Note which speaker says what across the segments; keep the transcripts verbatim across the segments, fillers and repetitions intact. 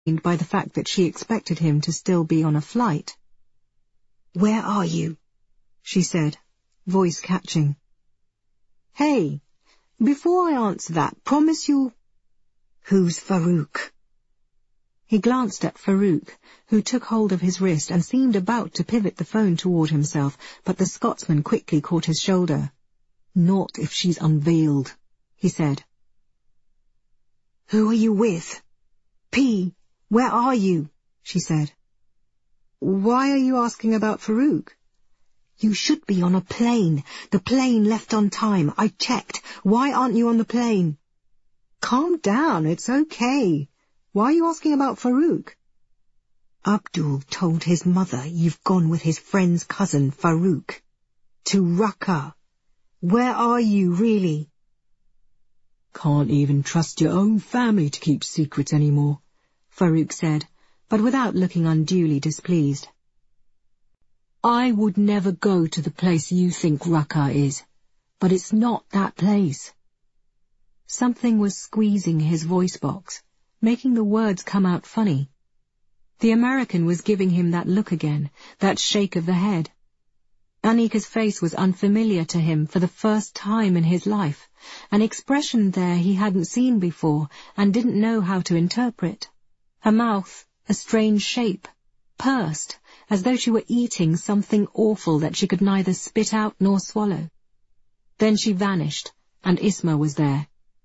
Speaker 1: by the fact that she expected him to still be on a flight. "Where are you?" she said, voice catching. "Hey, before I answer that, promise you'll—" "Who's Farouk?" He glanced at Farouk, who took hold of his wrist and seemed about to pivot the phone toward himself, but the Scotsman quickly caught his shoulder. "Not if she's unveiled," he said. "Who are you with?" "P, where are you?" she said. "Why are you asking about Farouk?" "You should be on a plane. The plane left on time. I checked. Why aren't you on the plane?" "Calm down, it's okay. Why are you asking about Farouk?" "Abdul told his mother you've gone with his friend's cousin, Farouk. To Raqqa. Where are you, really?" "Can't even trust your own family to keep secrets anymore," Farouk said, but without looking unduly displeased. "I would never go to the place you think Raqqa is, but it's not that place." Something was squeezing his voice box, making the words come out funny. The American was giving him that look again, that shake of the head. Anika's face was unfamiliar to him for the first time in his life, an expression there he hadn't seen before and didn't know how to interpret. Her mouth, a strange shape, pursed, as though she were eating something awful that she could neither spit out nor swallow. Then she vanished, and Isma was there.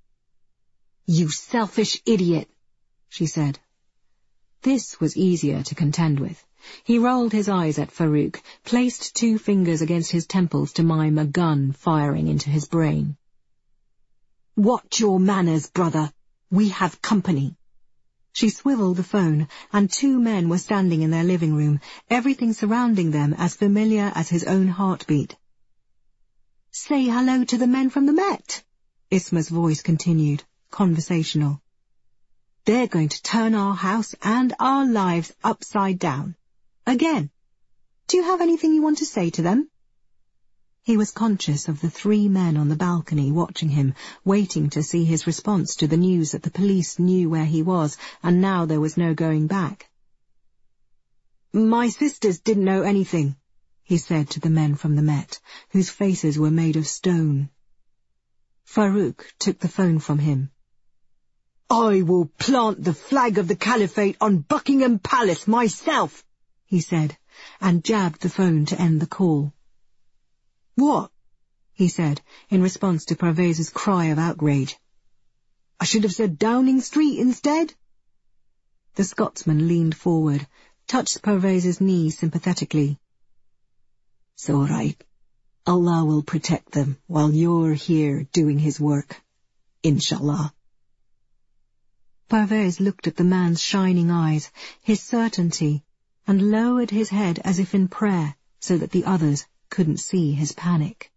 Speaker 1: "You selfish idiot," she said. This was easier to contend with. He rolled his eyes at Farouk, placed two fingers against his temples to mime a gun firing into his brain. "Watch your manners, brother. We have company." She swiveled the phone, and two men were standing in their living room, everything surrounding them as familiar as his own heartbeat. "Say hello to the men from the Met," Isma's voice continued, conversational. "They're going to turn our house and our lives upside down. Again. Do you have anything you want to say to them?" He was conscious of the three men on the balcony watching him, waiting to see his response to the news that the police knew where he was, and now there was no going back. "My sisters didn't know anything," he said to the men from the Met, whose faces were made of stone. Farouk took the phone from him. "I will plant the flag of the Caliphate on Buckingham Palace myself," he said, and jabbed the phone to end the call. "What?" he said, in response to Parvez's cry of outrage. "I should have said Downing Street instead." The Scotsman leaned forward, touched Parvez's knee sympathetically. "It's all right. Allah will protect them while you're here doing his work. Inshallah." Parvez looked at the man's shining eyes, his certainty, and lowered his head as if in prayer, so that the others couldn't see his panic.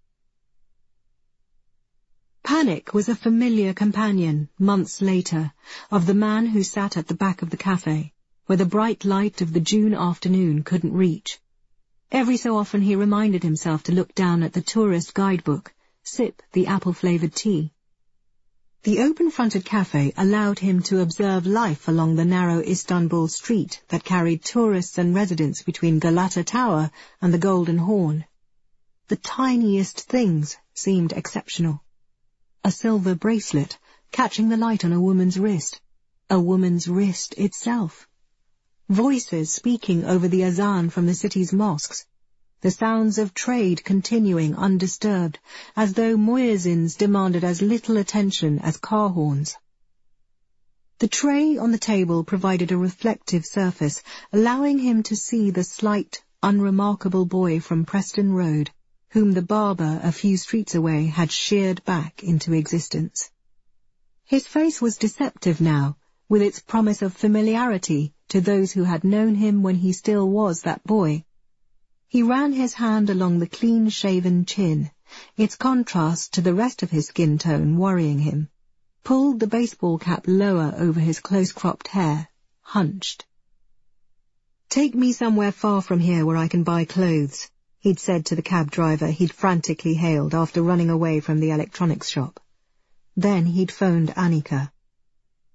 Speaker 1: Panic was a familiar companion, months later, of the man who sat at the back of the cafe, where the bright light of the June afternoon couldn't reach. Every so often he reminded himself to look down at the tourist guidebook, sip the apple-flavoured tea. The open-fronted cafe allowed him to observe life along the narrow Istanbul street that carried tourists and residents between Galata Tower and the Golden Horn. The tiniest things seemed exceptional. A silver bracelet catching the light on a woman's wrist, a woman's wrist itself. Voices speaking over the azan from the city's mosques, the sounds of trade continuing undisturbed, as though muezzins demanded as little attention as car horns. The tray on the table provided a reflective surface, allowing him to see the slight, unremarkable boy from Preston Road, whom the barber a few streets away had sheared back into existence. His face was deceptive now, with its promise of familiarity to those who had known him when he still was that boy. He ran his hand along the clean-shaven chin, its contrast to the rest of his skin tone worrying him, pulled the baseball cap lower over his close-cropped hair, hunched. "Take me somewhere far from here where I can buy clothes," he'd said to the cab driver he'd frantically hailed after running away from the electronics shop. Then he'd phoned Annika.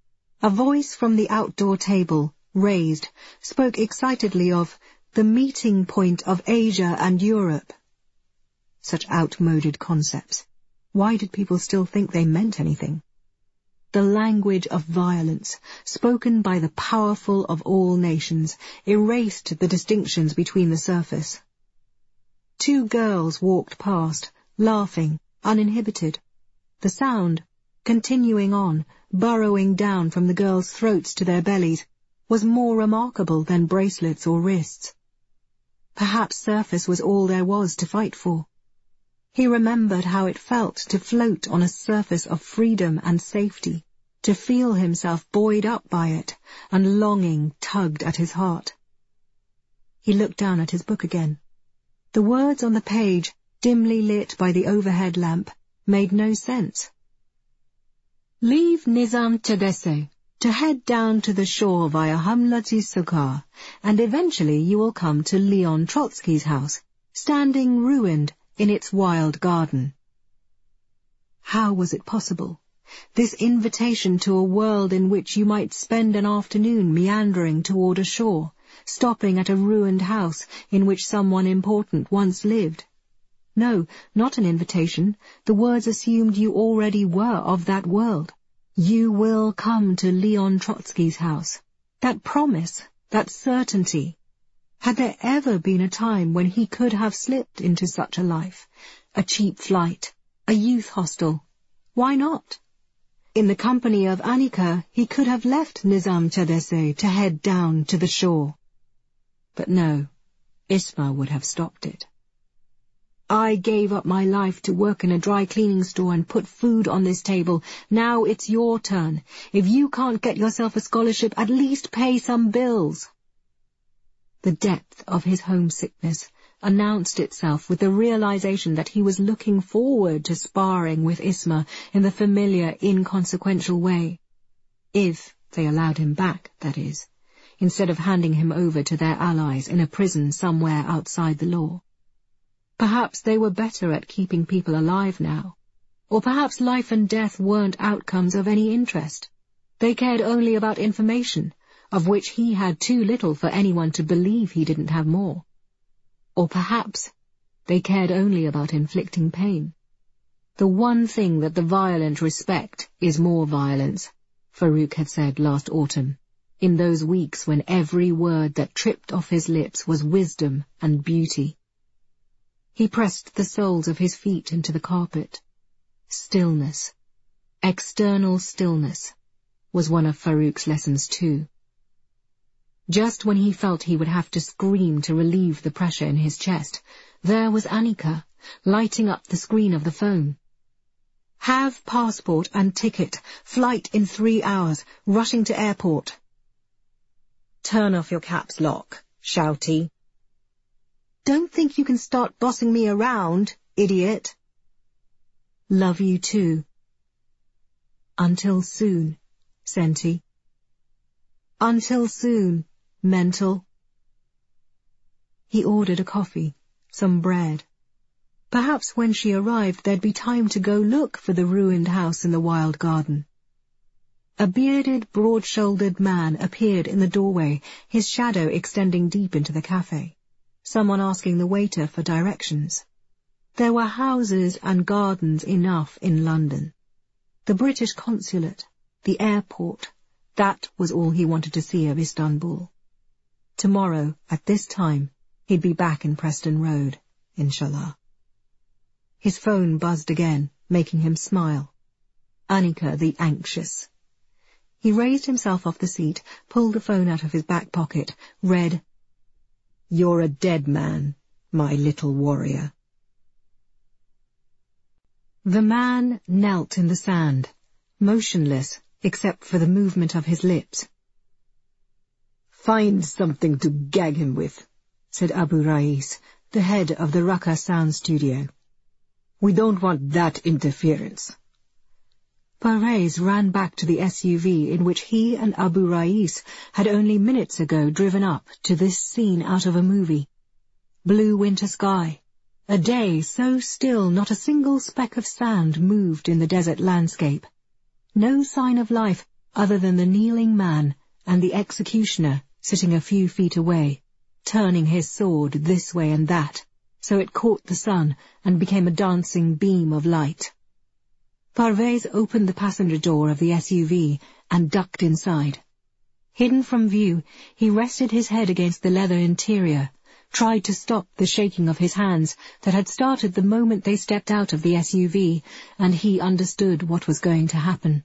Speaker 1: A voice from the outdoor table, raised, spoke excitedly of the meeting point of Asia and Europe. Such outmoded concepts. Why did people still think they meant anything? The language of violence, spoken by the powerful of all nations, erased the distinctions between the surface. Two girls walked past, laughing, uninhibited. The sound, continuing on, burrowing down from the girls' throats to their bellies, was more remarkable than bracelets or wrists. Perhaps surface was all there was to fight for. He remembered how it felt to float on a surface of freedom and safety, to feel himself buoyed up by it, and longing tugged at his heart. He looked down at his book again. The words on the page, dimly lit by the overhead lamp, made no sense. Leave Nizam Tedesse to head down to the shore via Hamlat-i Sukar, and eventually you will come to Leon Trotsky's house, standing ruined in its wild garden. How was it possible? This invitation to a world in which you might spend an afternoon meandering toward a shore, stopping at a ruined house in which someone important once lived. No, not an invitation. The words assumed you already were of that world. You will come to Leon Trotsky's house. That promise, that certainty. Had there ever been a time when he could have slipped into such a life? A cheap flight, a youth hostel. Why not? In the company of Annika, he could have left Nizam Tedesse to head down to the shore. But no, Isma would have stopped it. I gave up my life to work in a dry cleaning store and put food on this table. Now it's your turn. If you can't get yourself a scholarship, at least pay some bills. The depth of his homesickness announced itself with the realization that he was looking forward to sparring with Isma in the familiar, inconsequential way. If they allowed him back, that is, instead of handing him over to their allies in a prison somewhere outside the law. Perhaps they were better at keeping people alive now. Or perhaps life and death weren't outcomes of any interest. They cared only about information, of which he had too little for anyone to believe he didn't have more. Or perhaps they cared only about inflicting pain. The one thing that the violent respect is more violence, Farouk had said last autumn, in those weeks when every word that tripped off his lips was wisdom and beauty. He pressed the soles of his feet into the carpet. Stillness, external stillness, was one of Farouk's lessons too. Just when he felt he would have to scream to relieve the pressure in his chest, there was Annika, lighting up the screen of the phone. Have passport and ticket, flight in three hours, rushing to airport. Turn off your caps lock, shouty. Don't think you can start bossing me around, idiot. Love you too. Until soon, Senti. Until soon, mental. He ordered a coffee, some bread. Perhaps when she arrived there'd be time to go look for the ruined house in the wild garden. A bearded, broad-shouldered man appeared in the doorway, his shadow extending deep into the cafe. Someone asking the waiter for directions. There were houses and gardens enough in London. The British consulate, the airport, that was all he wanted to see of Istanbul. Tomorrow, at this time, he'd be back in Preston Road, inshallah. His phone buzzed again, making him smile. Annika the anxious. He raised himself off the seat, pulled the phone out of his back pocket, read, "You're a dead man, my little warrior." The man knelt in the sand, motionless except for the movement of his lips. "Find something to gag him with," said Abu Rais, the head of the Raqqa sound studio. "We don't want that interference." Perez ran back to the S U V in which he and Abu Rais had only minutes ago driven up to this scene out of a movie. Blue winter sky. A day so still not a single speck of sand moved in the desert landscape. No sign of life, other than the kneeling man and the executioner sitting a few feet away, turning his sword this way and that, so it caught the sun and became a dancing beam of light. Parvez opened the passenger door of the S U V and ducked inside. Hidden from view, he rested his head against the leather interior, tried to stop the shaking of his hands that had started the moment they stepped out of the S U V, and he understood what was going to happen.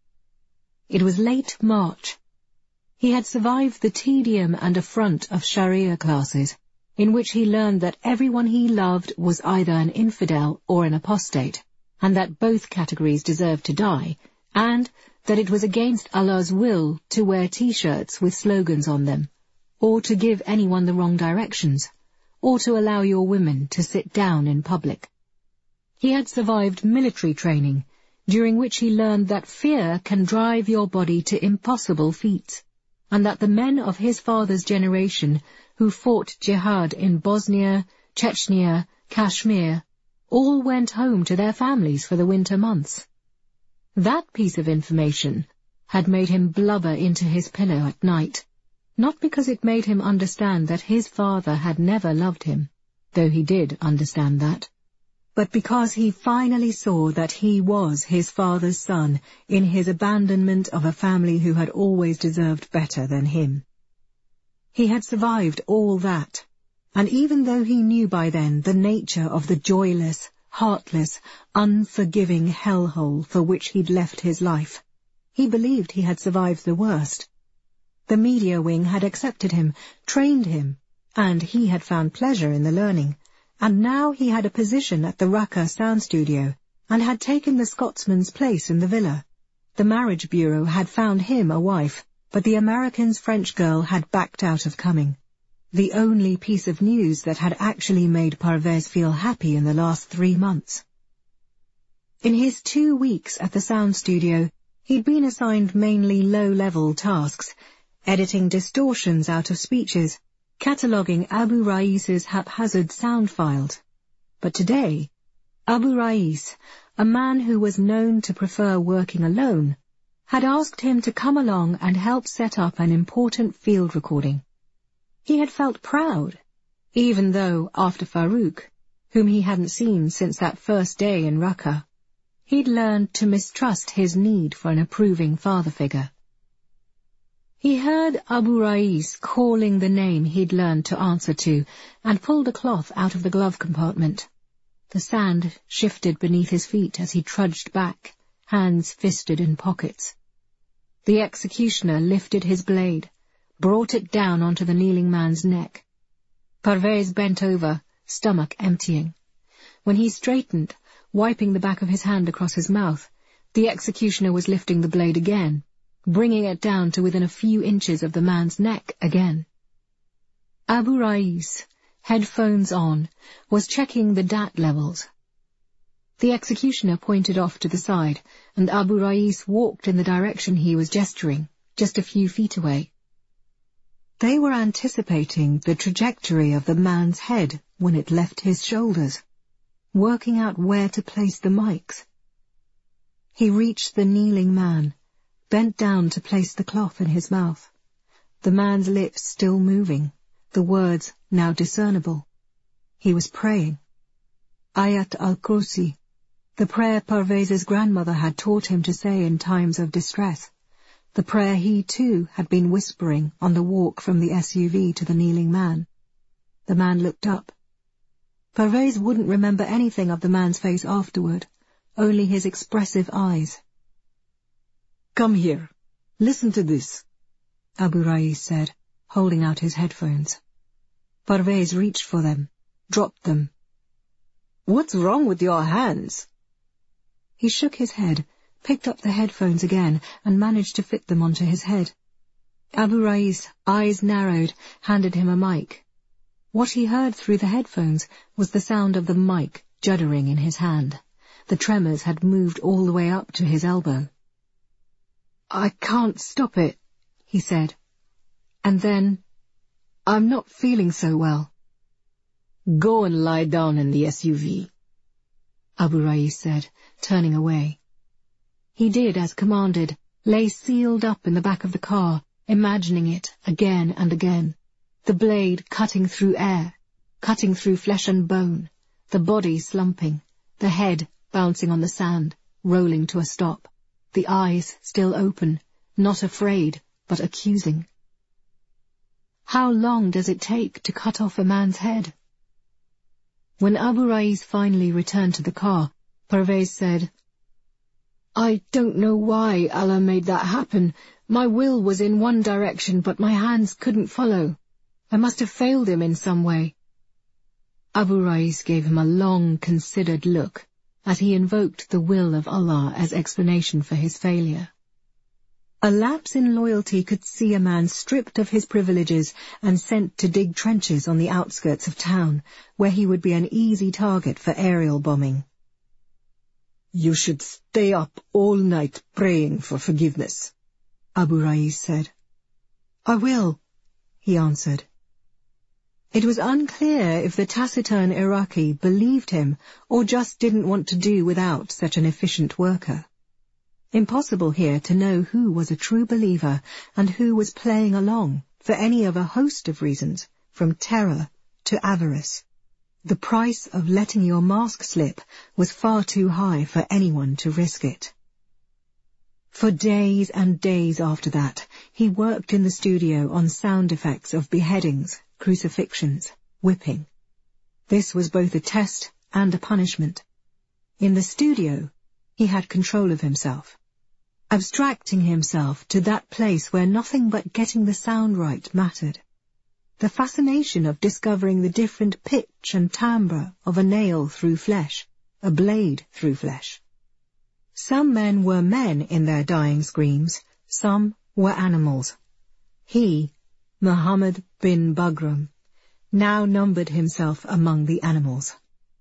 Speaker 1: It was late March. He had survived the tedium and affront of Sharia classes, in which he learned that everyone he loved was either an infidel or an apostate, and that both categories deserved to die, and that it was against Allah's will to wear T-shirts with slogans on them, or to give anyone the wrong directions, or to allow your women to sit down in public. He had survived military training, during which he learned that fear can drive your body to impossible feats, and that the men of his father's generation who fought jihad in Bosnia, Chechnya, Kashmir, all went home to their families for the winter months. That piece of information had made him blubber into his pillow at night, not because it made him understand that his father had never loved him, though he did understand that, but because he finally saw that he was his father's son in his abandonment of a family who had always deserved better than him. He had survived all that, and even though he knew by then the nature of the joyless, heartless, unforgiving hellhole for which he'd left his life, he believed he had survived the worst. The media wing had accepted him, trained him, and he had found pleasure in the learning, and now he had a position at the Raqqa sound studio and had taken the Scotsman's place in the villa. The marriage bureau had found him a wife, but the American's French girl had backed out of coming. The only piece of news that had actually made Parvez feel happy in the last three months. In his two weeks at the sound studio, he'd been assigned mainly low-level tasks, editing distortions out of speeches, cataloguing Abu Rais's haphazard sound files. But today, Abu Rais, a man who was known to prefer working alone, had asked him to come along and help set up an important field recording. He had felt proud, even though, after Farouk, whom he hadn't seen since that first day in Raqqa, he'd learned to mistrust his need for an approving father figure. He heard Abu Rais calling the name he'd learned to answer to, and pulled a cloth out of the glove compartment. The sand shifted beneath his feet as he trudged back, hands fisted in pockets. The executioner lifted his blade, brought it down onto the kneeling man's neck. Parvez bent over, stomach emptying. When he straightened, wiping the back of his hand across his mouth, the executioner was lifting the blade again, bringing it down to within a few inches of the man's neck again. Abu Rais, headphones on, was checking the D A T levels. The executioner pointed off to the side, and Abu Rais walked in the direction he was gesturing, just a few feet away. They were anticipating the trajectory of the man's head when it left his shoulders, working out where to place the mics. He reached the kneeling man, bent down to place the cloth in his mouth, the man's lips still moving, the words now discernible. He was praying. Ayat al-Kursi, the prayer Parvez's grandmother had taught him to say in times of distress, the prayer he too had been whispering on the walk from the S U V to the kneeling man. The man looked up. Parvez wouldn't remember anything of the man's face afterward, only his expressive eyes. "Come here. Listen to this," Abu Rais said, holding out his headphones. Parvez reached for them, dropped them. "What's wrong with your hands?" He shook his head, picked up the headphones again, and managed to fit them onto his head. Abu Rais, eyes narrowed, handed him a mic. What he heard through the headphones was the sound of the mic juddering in his hand. The tremors had moved all the way up to his elbow. "I can't stop it," he said. And then, "I'm not feeling so well." "Go and lie down in the S U V," Abu Rais said, turning away. He did as commanded, lay sealed up in the back of the car, imagining it again and again. The blade cutting through air, cutting through flesh and bone, the body slumping, the head bouncing on the sand, rolling to a stop, the eyes still open, not afraid, but accusing. How long does it take to cut off a man's head? When Abu Raiz finally returned to the car, Parvez said, "I don't know why Allah made that happen. My will was in one direction, but my hands couldn't follow. I must have failed him in some way." Abu Raiz gave him a long, considered look, as he invoked the will of Allah as explanation for his failure. A lapse in loyalty could see a man stripped of his privileges and sent to dig trenches on the outskirts of town, where he would be an easy target for aerial bombing. "You should stay up all night praying for forgiveness," Abu Raiz said. "I will," he answered. It was unclear if the taciturn Iraqi believed him or just didn't want to do without such an efficient worker. Impossible here to know who was a true believer and who was playing along, for any of a host of reasons, from terror to avarice. The price of letting your mask slip was far too high for anyone to risk it. For days and days after that, he worked in the studio on sound effects of beheadings, crucifixions, whipping. This was both a test and a punishment. In the studio, he had control of himself, abstracting himself to that place where nothing but getting the sound right mattered. The fascination of discovering the different pitch and timbre of a nail through flesh, a blade through flesh. Some men were men in their dying screams, some were animals. He, Muhammad bin Bagram, now numbered himself among the animals.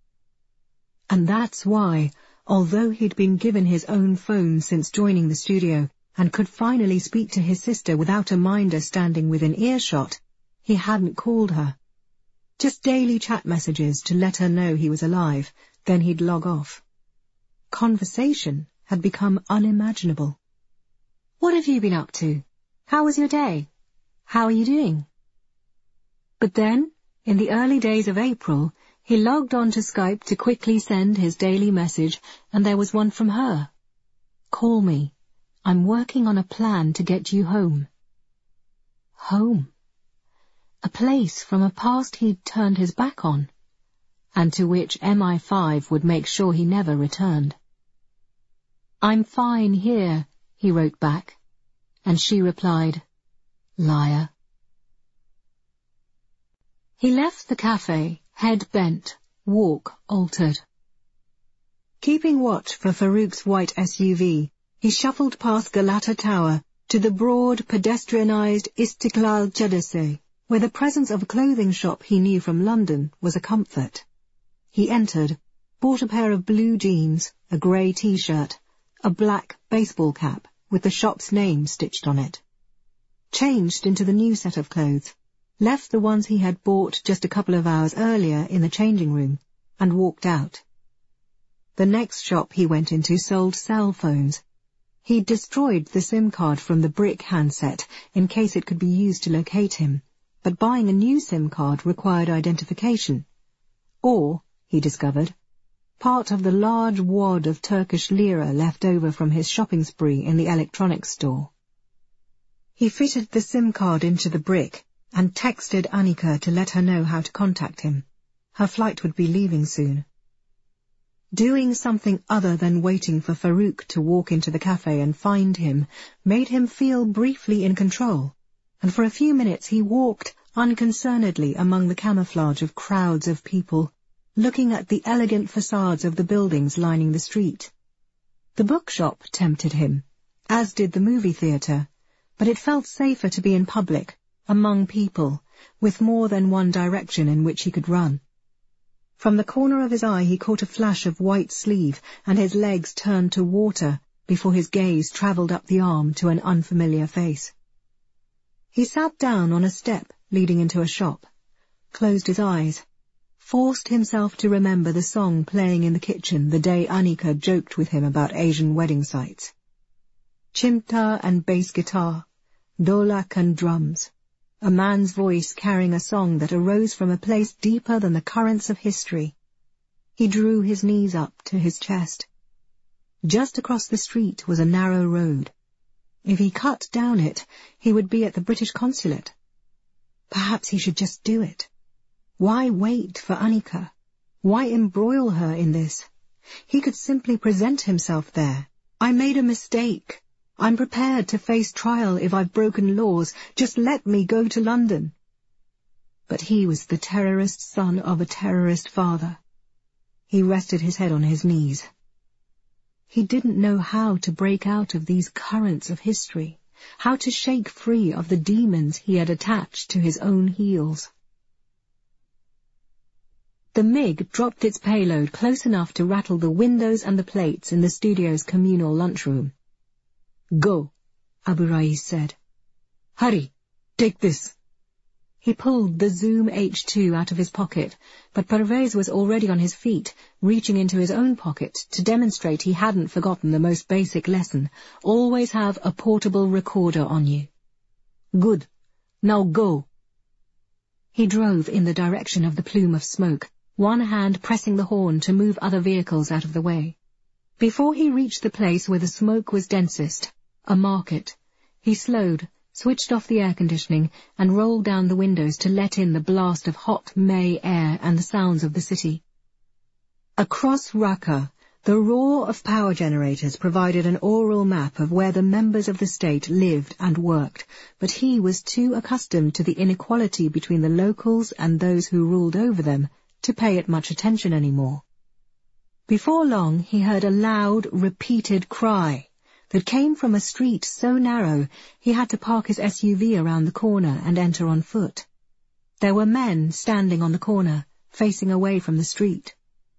Speaker 1: And that's why, although he'd been given his own phone since joining the studio and could finally speak to his sister without a minder standing within earshot, he hadn't called her. Just daily chat messages to let her know he was alive, then he'd log off. Conversation had become unimaginable. "What have you been up to? How was your day? How are you doing?" But then, in the early days of April, he logged on to Skype to quickly send his daily message, and there was one from her. "Call me. I'm working on a plan to get you home." Home. A place from a past he'd turned his back on, and to which M I five would make sure he never returned. "I'm fine here," he wrote back, and she replied, "Liar." He left the cafe, head bent, walk altered. Keeping watch for Farouk's white S U V, he shuffled past Galata Tower to the broad, pedestrianised Istiklal Caddesi, where the presence of a clothing shop he knew from London was a comfort. He entered, bought a pair of blue jeans, a grey T-shirt, a black baseball cap with the shop's name stitched on it. Changed into the new set of clothes, left the ones he had bought just a couple of hours earlier in the changing room, and walked out. The next shop he went into sold cell phones. He'd destroyed the SIM card from the brick handset in case it could be used to locate him, but buying a new SIM card required identification. Or, he discovered, part of the large wad of Turkish lira left over from his shopping spree in the electronics store. He fitted the SIM card into the brick and texted Annika to let her know how to contact him. Her flight would be leaving soon. Doing something other than waiting for Farouk to walk into the cafe and find him made him feel briefly in control, and for a few minutes he walked unconcernedly among the camouflage of crowds of people, looking at the elegant facades of the buildings lining the street. The bookshop tempted him, as did the movie theatre, but it felt safer to be in public, among people, with more than one direction in which he could run. From the corner of his eye he caught a flash of white sleeve, and his legs turned to water before his gaze travelled up the arm to an unfamiliar face. He sat down on a step leading into a shop, closed his eyes, forced himself to remember the song playing in the kitchen the day Annika joked with him about Asian wedding sites. chimta and bass guitar, dholak and drums, a man's voice carrying a song that arose from a place deeper than the currents of history. He drew his knees up to his chest. Just across the street was a narrow road. If he cut down it, he would be at the British consulate. Perhaps he should just do it. Why wait for Annika? Why embroil her in this? He could simply present himself there. I made a mistake. I'm prepared to face trial if I've broken laws. Just let me go to London. But he was the terrorist son of a terrorist father. He rested his head on his knees. He didn't know how to break out of these currents of history, how to shake free of the demons he had attached to his own heels. The M I G dropped its payload close enough to rattle the windows and the plates in the studio's communal lunchroom. "Go," Abu Rais said. "Hurry, take this." He pulled the Zoom H two out of his pocket, but Parvez was already on his feet, reaching into his own pocket to demonstrate he hadn't forgotten the most basic lesson: always have a portable recorder on you. "Good. Now go." He drove in the direction of the plume of smoke, one hand pressing the horn to move other vehicles out of the way. Before he reached the place where the smoke was densest, a market, he slowed, switched off the air conditioning, and rolled down the windows to let in the blast of hot May air and the sounds of the city. Across Raqqa, the roar of power generators provided an oral map of where the members of the state lived and worked, but he was too accustomed to the inequality between the locals and those who ruled over them to pay it much attention anymore. Before long he heard a loud, repeated cry that came from a street so narrow he had to park his S U V around the corner and enter on foot. There were men standing on the corner, facing away from the street.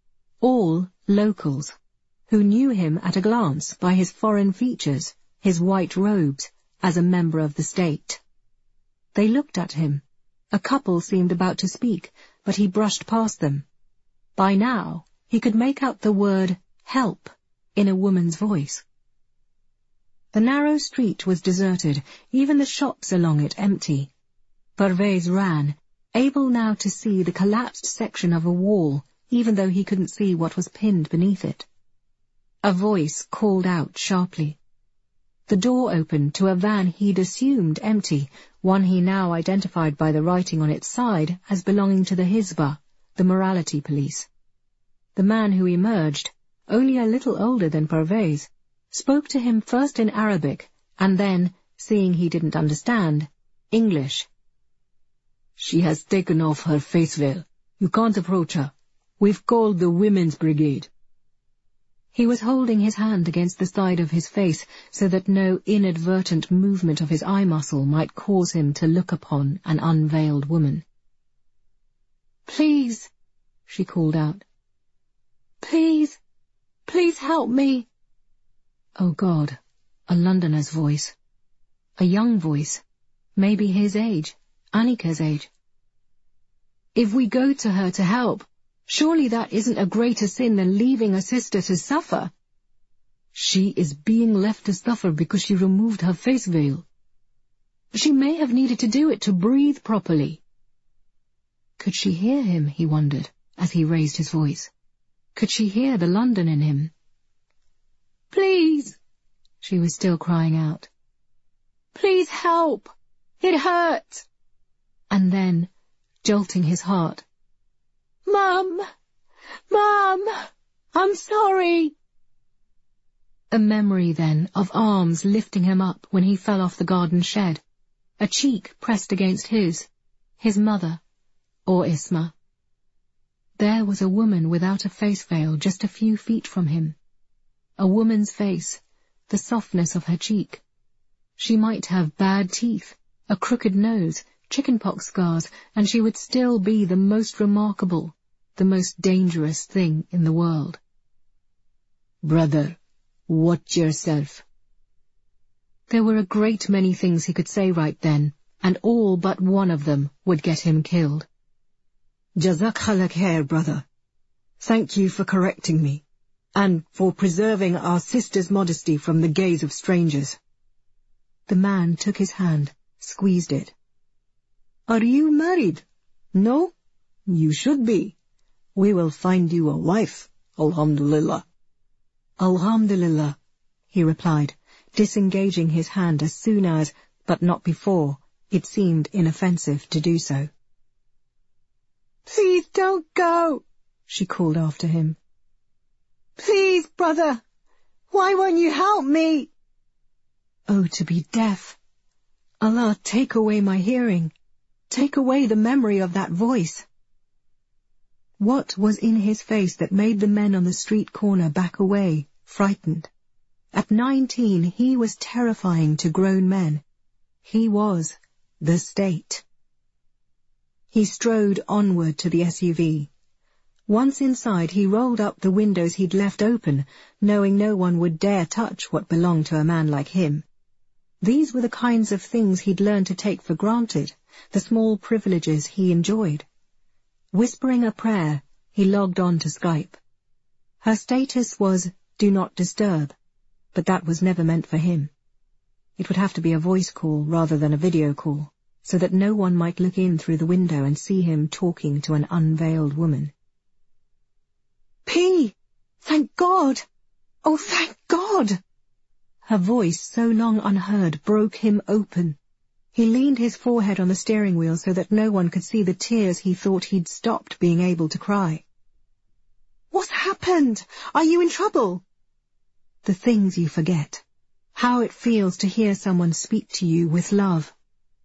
Speaker 1: All locals, who knew him at a glance by his foreign features, his white robes, as a member of the state. They looked at him. A couple seemed about to speak, but he brushed past them. By now, he could make out the word "help" in a woman's voice. The narrow street was deserted, even the shops along it empty. Parvez ran, able now to see the collapsed section of a wall, even though he couldn't see what was pinned beneath it. A voice called out sharply. The door opened to a van he'd assumed empty, one he now identified by the writing on its side as belonging to the Hizbah, the morality police. The man who emerged, only a little older than Parvez, spoke to him first in Arabic, and then, seeing he didn't understand, English. "She has taken off her face veil. You can't approach her. We've called the Women's Brigade." He was holding his hand against the side of his face so that no inadvertent movement of his eye muscle might cause him to look upon an unveiled woman. "Please," she called out. "Please, please help me." Oh God, a Londoner's voice. A young voice, maybe his age, Annika's age. "If we go to her to help, surely that isn't a greater sin than leaving a sister to suffer." "She is being left to suffer because she removed her face veil." "She may have needed to do it to breathe properly." Could she hear him, he wondered, as he raised his voice? Could she hear the London in him? "Please," she was still crying out. "Please help. It hurts." And then, jolting his heart, "Mum! Mum! I'm sorry!" A memory, then, of arms lifting him up when he fell off the garden shed, a cheek pressed against his, his mother, or Isma. There was a woman without a face veil just a few feet from him. A woman's face, the softness of her cheek. She might have bad teeth, a crooked nose, chickenpox scars, and she would still be the most remarkable, the most dangerous thing in the world. "Brother, watch yourself." There were a great many things he could say right then, and all but one of them would get him killed. "Jazak khalak khair, brother. Thank you for correcting me, and for preserving our sister's modesty from the gaze of strangers." The man took his hand, squeezed it. Are you married? No? You should be. We will find you a wife, alhamdulillah. Alhamdulillah, he replied, disengaging his hand as soon as, but not before, it seemed inoffensive to do so. Please don't go, she called after him. Please, brother, why won't you help me? Oh, to be deaf. Allah, take away my hearing. Take away the memory of that voice. What was in his face that made the men on the street corner back away, frightened? At nineteen, he was terrifying to grown men. He was the state. He strode onward to the S U V. Once inside, he rolled up the windows he'd left open, knowing no one would dare touch what belonged to a man like him. These were the kinds of things he'd learned to take for granted, the small privileges he enjoyed. Whispering a prayer, he logged on to Skype. Her status was Do Not Disturb, but that was never meant for him. It would have to be a voice call rather than a video call, so that no one might look in through the window and see him talking to an unveiled woman. P! Thank God! Oh, thank God! Her voice, so long unheard, broke him open. He leaned his forehead on the steering wheel so that no one could see the tears he thought he'd stopped being able to cry. What's happened? Are you in trouble? The things you forget. How it feels to hear someone speak to you with love.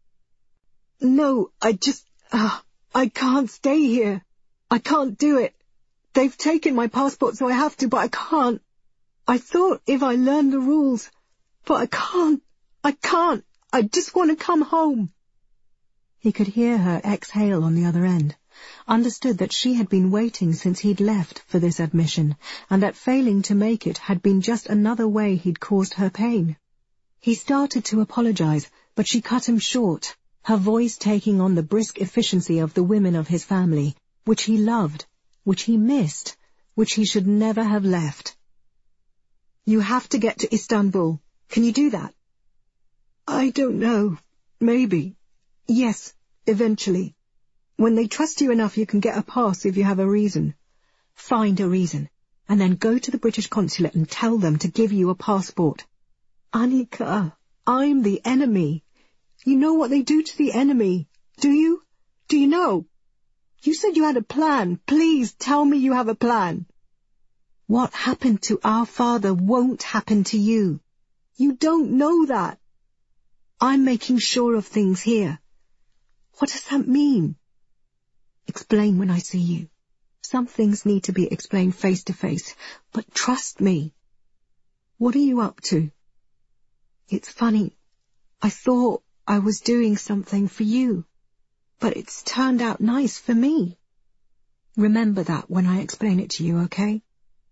Speaker 1: No, I just... Uh, I can't stay here. I can't do it. They've taken my passport, so I have to, but I can't. I thought if I learned the rules, but I can't. I can't. I just want to come home. He could hear her exhale on the other end, understood that she had been waiting since he'd left for this admission, and that failing to make it had been just another way he'd caused her pain. He started to apologize, but she cut him short, her voice taking on the brisk efficiency of the women of his family, which he loved, which he missed, which he should never have left. You have to get to Istanbul. Can you do that? I don't know. Maybe. Yes, eventually. When they trust you enough, you can get a pass if you have a reason. Find a reason, and then go to the British consulate and tell them to give you a passport. Annika, I'm the enemy. You know what they do to the enemy, do you? Do you know? You said you had a plan. Please tell me you have a plan. What happened to our father won't happen to you. You don't know that. I'm making sure of things here. What does that mean? Explain when I see you. Some things need to be explained face to face, but trust me. What are you up to? It's funny. I thought I was doing something for you, but it's turned out nice for me. Remember that when I explain it to you, okay?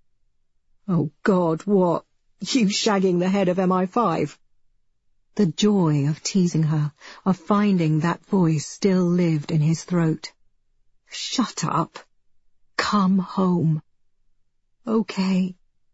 Speaker 1: Oh God, what? You shagging the head of M I five? The joy of teasing her, of finding that voice still lived in his throat. Shut up. Come home. Okay.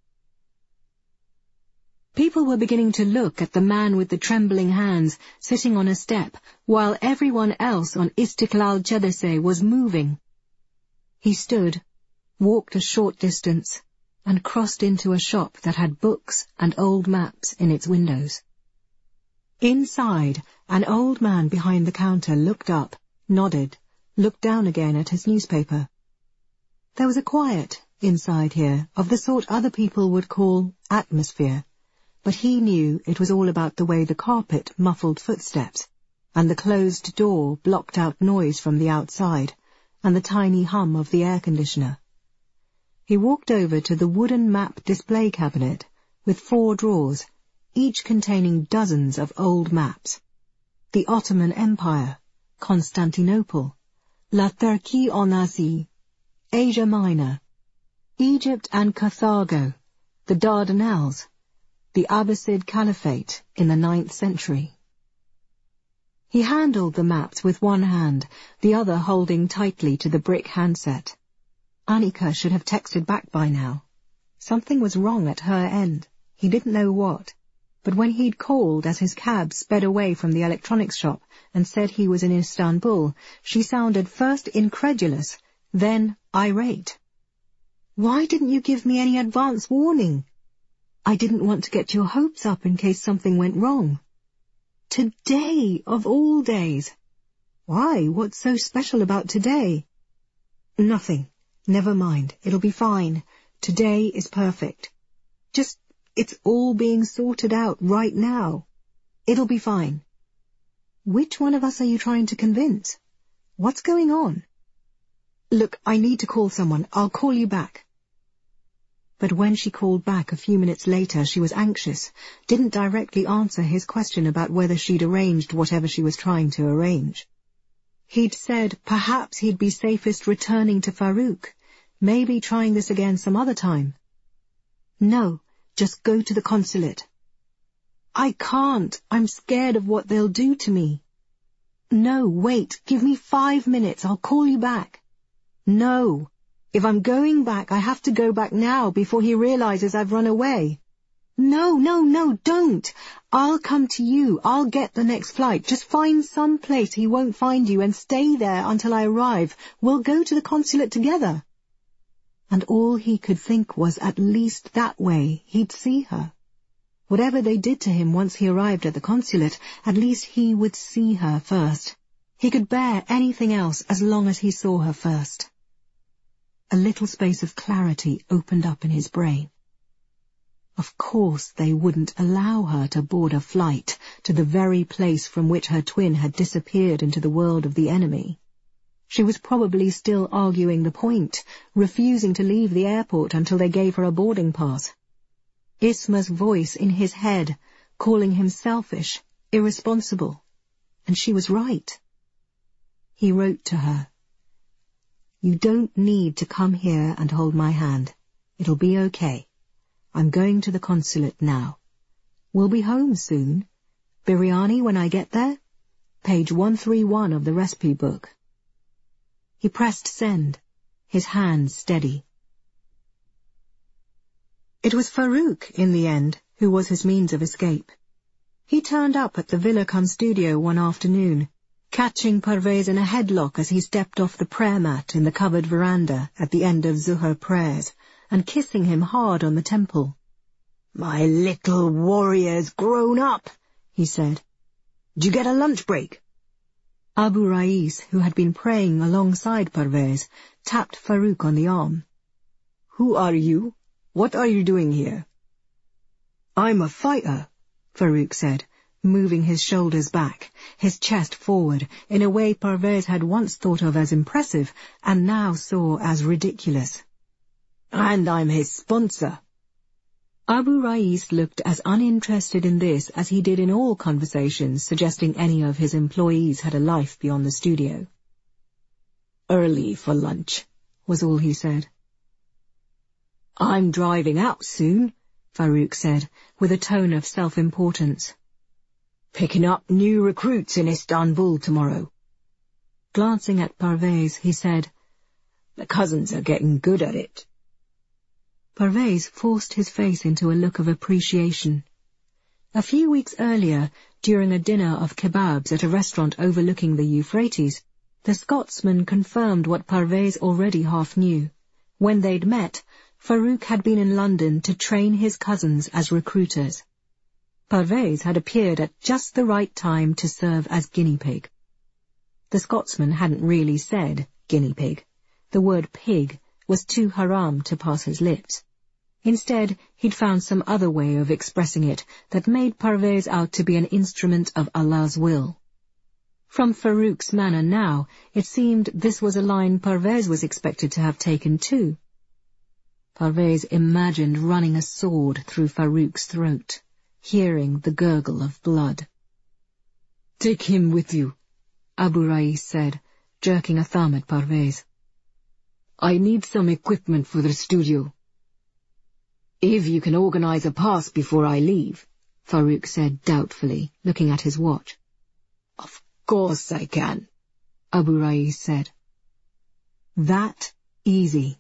Speaker 1: People were beginning to look at the man with the trembling hands sitting on a step, while everyone else on Istiklal Caddesi was moving. He stood, walked a short distance, and crossed into a shop that had books and old maps in its windows. Inside, an old man behind the counter looked up, nodded, looked down again at his newspaper. There was a quiet inside here, of the sort other people would call atmosphere, but he knew it was all about the way the carpet muffled footsteps, and the closed door blocked out noise from the outside, and the tiny hum of the air conditioner. He walked over to the wooden map display cabinet with four drawers, each containing dozens of old maps. The Ottoman Empire, Constantinople, La Turquie en Asie, Asia Minor, Egypt and Carthago, the Dardanelles, the Abbasid Caliphate in the ninth century. He handled the maps with one hand, the other holding tightly to the brick handset. Annika should have texted back by now. Something was wrong at her end. He didn't know what. but when he'd called as his cab sped away from the electronics shop and said he was in Istanbul, she sounded first incredulous, then irate. "Why didn't you give me any advance warning? I didn't want to get your hopes up in case something went wrong. Today, of all days. Why, what's so special about today?" "Nothing. Never mind. It'll be fine. Today is perfect. Just, it's all being sorted out right now. It'll be fine." "Which one of us are you trying to convince? What's going on?" "Look, I need to call someone. I'll call you back." But when she called back a few minutes later, she was anxious, didn't directly answer his question about whether she'd arranged whatever she was trying to arrange. He'd said perhaps he'd be safest returning to Farouk, maybe trying this again some other time. "No, just go to the consulate." "I can't. I'm scared of what they'll do to me." "No, wait. Give me five minutes. I'll call you back." "No. If I'm going back, I have to go back now before he realizes I've run away." "No, no, no, don't. I'll come to you. I'll get the next flight. Just find some place he won't find you and stay there until I arrive. We'll go to the consulate together." And all he could think was at least that way he'd see her. Whatever they did to him once he arrived at the consulate, at least he would see her first. He could bear anything else as long as he saw her first. A little space of clarity opened up in his brain. Of course they wouldn't allow her to board a flight to the very place from which her twin had disappeared into the world of the enemy. She was probably still arguing the point, refusing to leave the airport until they gave her a boarding pass. Isma's voice in his head, calling him selfish, irresponsible. And she was right. He wrote to her, "You don't need to come here and hold my hand. It'll be okay. I'm going to the consulate now. We'll be home soon. Biryani when I get there? Page one thirty-one of the recipe book." He pressed send, his hand steady. It was Farouk, in the end, who was his means of escape. He turned up at the Villa-cum studio one afternoon, catching Parvez in a headlock as he stepped off the prayer mat in the covered veranda at the end of Zuhr prayers, and kissing him hard on the temple. "My little warrior's grown up," he said. "Did you get a lunch break?" Abu Rais, who had been praying alongside Parvez, tapped Farouk on the arm. "Who are you? What are you doing here?" "I'm a fighter," Farouk said, moving his shoulders back, his chest forward, in a way Parvez had once thought of as impressive and now saw as ridiculous. "And I'm his sponsor." Abu Rais looked as uninterested in this as he did in all conversations suggesting any of his employees had a life beyond the studio. "Early for lunch," was all he said. "I'm driving out soon," Farouk said, with a tone of self-importance. "Picking up new recruits in Istanbul tomorrow." Glancing at Parvez, he said, "The cousins are getting good at it." Parvez forced his face into a look of appreciation. A few weeks earlier, during a dinner of kebabs at a restaurant overlooking the Euphrates, the Scotsman confirmed what Parvez already half knew. When they'd met, Farouk had been in London to train his cousins as recruiters. Parvez had appeared at just the right time to serve as guinea pig. The Scotsman hadn't really said guinea pig. The word pig was too haram to pass his lips. Instead, he'd found some other way of expressing it that made Parvez out to be an instrument of Allah's will. From Farouk's manner now, it seemed this was a line Parvez was expected to have taken too. Parvez imagined running a sword through Farouk's throat, hearing the gurgle of blood. "Take him with you," Abu Rais said, jerking a thumb at Parvez. "I need some equipment for the studio." "If you can organize a pass before I leave," Farouk said doubtfully, looking at his watch. "Of course I can," Abu Rais said. That easy.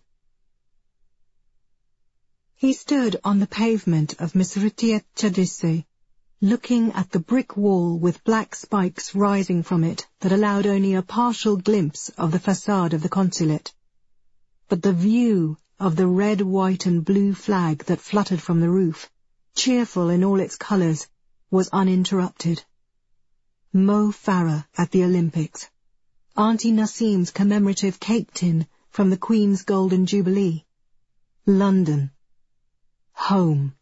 Speaker 1: He stood on the pavement of Mesrutiet Chadisse, looking at the brick wall with black spikes rising from it that allowed only a partial glimpse of the facade of the consulate. But the view of the red, white and blue flag that fluttered from the roof, cheerful in all its colours, was uninterrupted. Mo Farah at the Olympics. Auntie Nassim's commemorative cake tin from the Queen's Golden Jubilee. London. Home.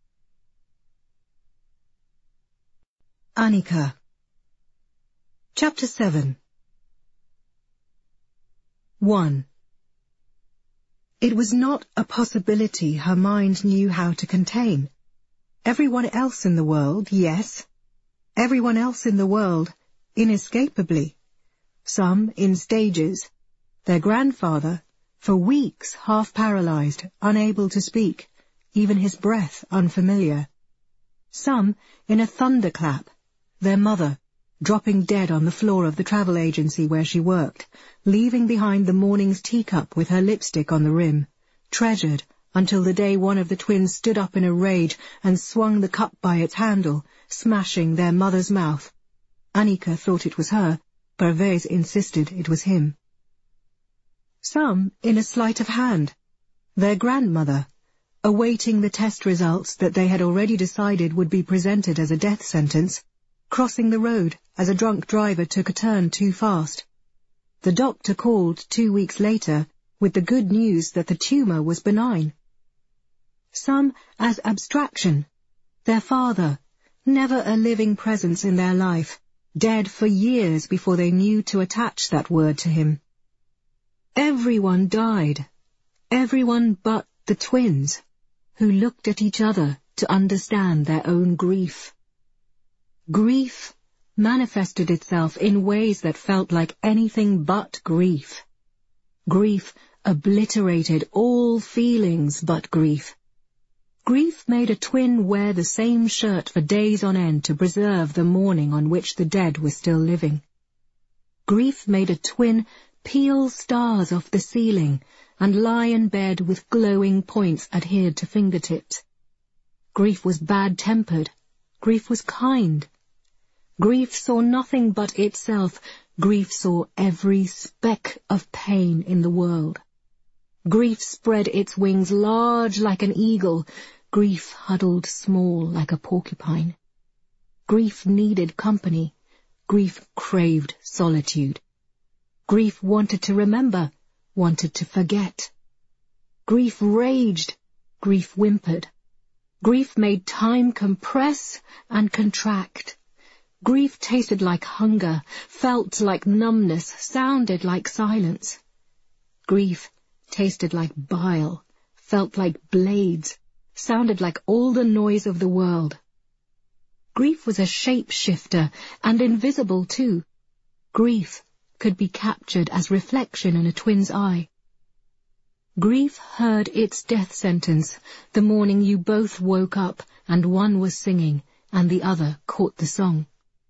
Speaker 1: Annika. Chapter seven. one. It was not a possibility her mind knew how to contain. Everyone else in the world, yes. Everyone else in the world, inescapably. Some in stages. Their grandfather, for weeks half paralyzed, unable to speak, even his breath unfamiliar. Some in a thunderclap. Their mother, dropping dead on the floor of the travel agency where she worked, leaving behind the morning's teacup with her lipstick on the rim, treasured until the day one of the twins stood up in a rage and swung the cup by its handle, smashing their mother's mouth. Annika thought it was her, Pervez insisted it was him. Some in a sleight of hand. Their grandmother, awaiting the test results that they had already decided would be presented as a death sentence, crossing the road as a drunk driver took a turn too fast. The doctor called two weeks later with the good news that the tumour was benign. Some as abstraction. Their father, never a living presence in their life, dead for years before they knew to attach that word to him. Everyone died. Everyone but the twins, who looked at each other to understand their own grief. Grief manifested itself in ways that felt like anything but grief. Grief obliterated all feelings but grief. Grief made a twin wear the same shirt for days on end to preserve the morning on which the dead were still living. Grief made a twin peel stars off the ceiling and lie in bed with glowing points adhered to fingertips. Grief was bad-tempered. Grief was kind. Grief saw nothing but itself. Grief saw every speck of pain in the world. Grief spread its wings large like an eagle. Grief huddled small like a porcupine. Grief needed company. Grief craved solitude. Grief wanted to remember, wanted to forget. Grief raged. Grief whimpered. Grief made time compress and contract. Grief tasted like hunger, felt like numbness, sounded like silence. Grief tasted like bile, felt like blades, sounded like all the noise of the world. Grief was a shape-shifter, and invisible too. Grief could be captured as reflection in a twin's eye. Grief heard its death sentence the morning you both woke up and one was singing and the other caught the song.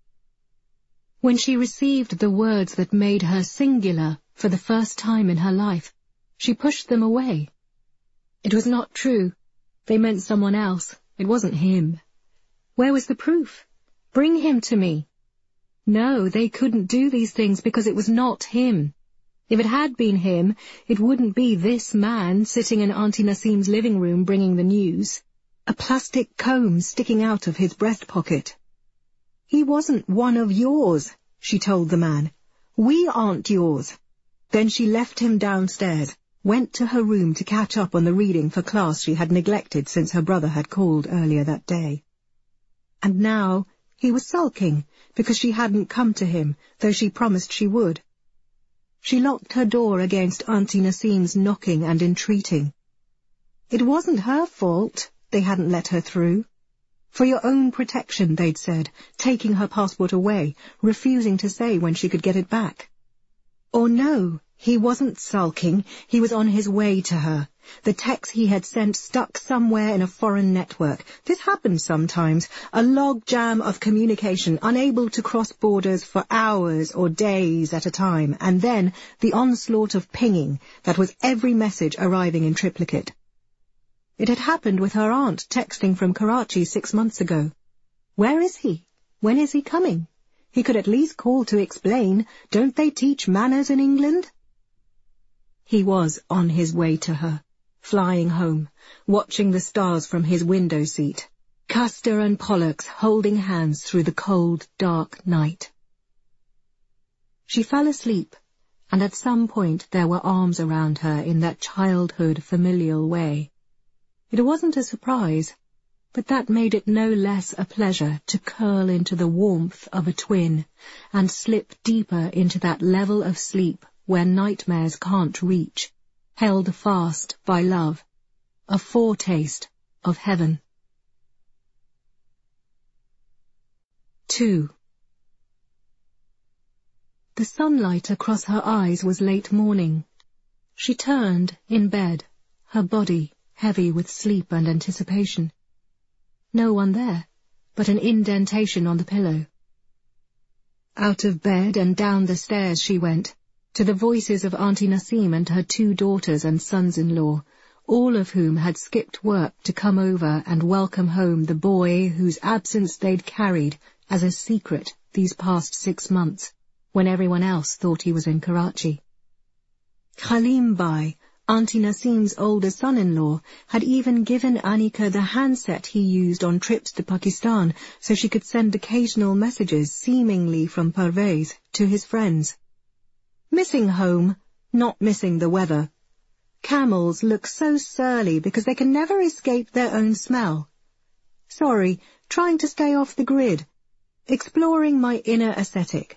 Speaker 1: When she received the words that made her singular for the first time in her life, she pushed them away. It was not true. They meant someone else. It wasn't him. Where was the proof? Bring him to me. No, they couldn't do these things because it was not him. If it had been him, it wouldn't be this man sitting in Auntie Nassim's living room bringing the news, a plastic comb sticking out of his breast pocket. He wasn't one of yours, she told the man. We aren't yours. Then she left him downstairs, went to her room to catch up on the reading for class she had neglected since her brother had called earlier that day. And now he was sulking because she hadn't come to him, though she promised she would. She locked her door against Auntie Nassim's knocking and entreating. It wasn't her fault they hadn't let her through. For your own protection, they'd said, taking her passport away, refusing to say when she could get it back. Or no, he wasn't sulking, he was on his way to her. The text he had sent stuck somewhere in a foreign network. This happens sometimes, a log jam of communication, unable to cross borders for hours or days at a time, and then the onslaught of pinging that was every message arriving in triplicate. It had happened with her aunt texting from Karachi six months ago. Where is he? When is he coming? He could at least call to explain. Don't they teach manners in England? He was on his way to her, flying home, watching the stars from his window seat, Custer and Pollux holding hands through the cold, dark night. She fell asleep, and at some point there were arms around her in that childhood familial way. It wasn't a surprise, but that made it no less a pleasure to curl into the warmth of a twin and slip deeper into that level of sleep where nightmares can't reach, held fast by love, a foretaste of heaven. Two. The sunlight across her eyes was late morning. She turned in bed, her body heavy with sleep and anticipation. No one there, but an indentation on the pillow. Out of bed and down the stairs she went, to the voices of Auntie Nasim and her two daughters and sons-in-law, all of whom had skipped work to come over and welcome home the boy whose absence they'd carried as a secret these past six months, when everyone else thought he was in Karachi. Khalim Bai, Auntie Nasim's older son-in-law, had even given Anika the handset he used on trips to Pakistan so she could send occasional messages seemingly from Parvez to his friends. Missing home, not missing the weather. Camels look so surly because they can never escape their own smell. Sorry, trying to stay off the grid. Exploring my inner aesthetic.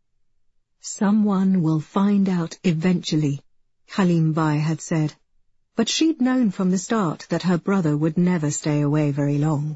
Speaker 1: Someone will find out eventually, Khalim Bai had said, but she'd known from the start that her brother would never stay away very long.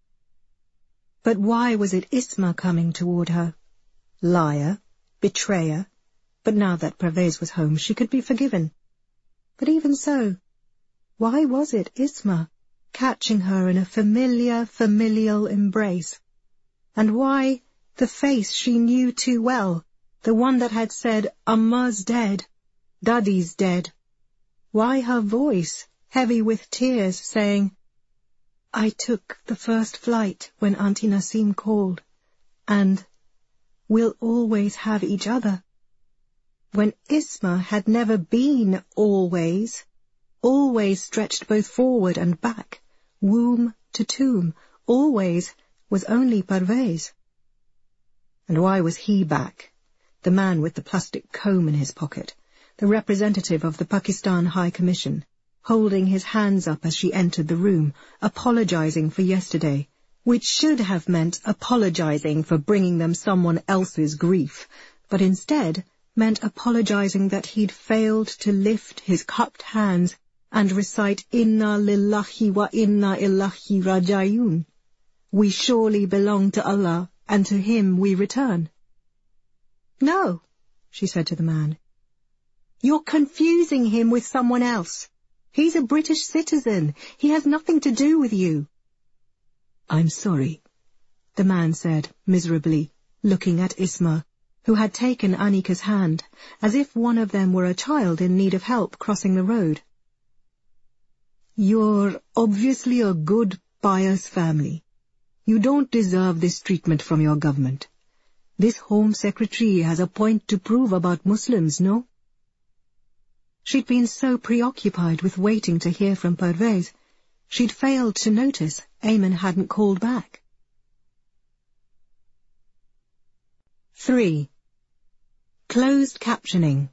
Speaker 1: But why was it Isma coming toward her? Liar, betrayer, but now that Parvez was home she could be forgiven. But even so, why was it Isma, catching her in a familiar, familial embrace? And why the face she knew too well, the one that had said, Amma's dead, Daddy's dead? Why her voice, heavy with tears, saying, I took the first flight when Auntie Nasim called, and we'll always have each other? When Isma had never been always, always stretched both forward and back, womb to tomb, always was only Parvez. And why was he back, the man with the plastic comb in his pocket, the representative of the Pakistan High Commission, holding his hands up as she entered the room, apologizing for yesterday, which should have meant apologizing for bringing them someone else's grief, but instead meant apologizing that he'd failed to lift his cupped hands and recite Inna lillahi wa inna ilahi rajayun. We surely belong to Allah, and to Him we return. No, she said to the man. You're confusing him with someone else. He's a British citizen. He has nothing to do with you. I'm sorry, the man said miserably, looking at Isma, who had taken Anika's hand, as if one of them were a child in need of help crossing the road. You're obviously a good, pious family. You don't deserve this treatment from your government. This Home Secretary has a point to prove about Muslims, no? She'd been so preoccupied with waiting to hear from Parvez, she'd failed to notice Ayman hadn't called back. Three. Closed captioning.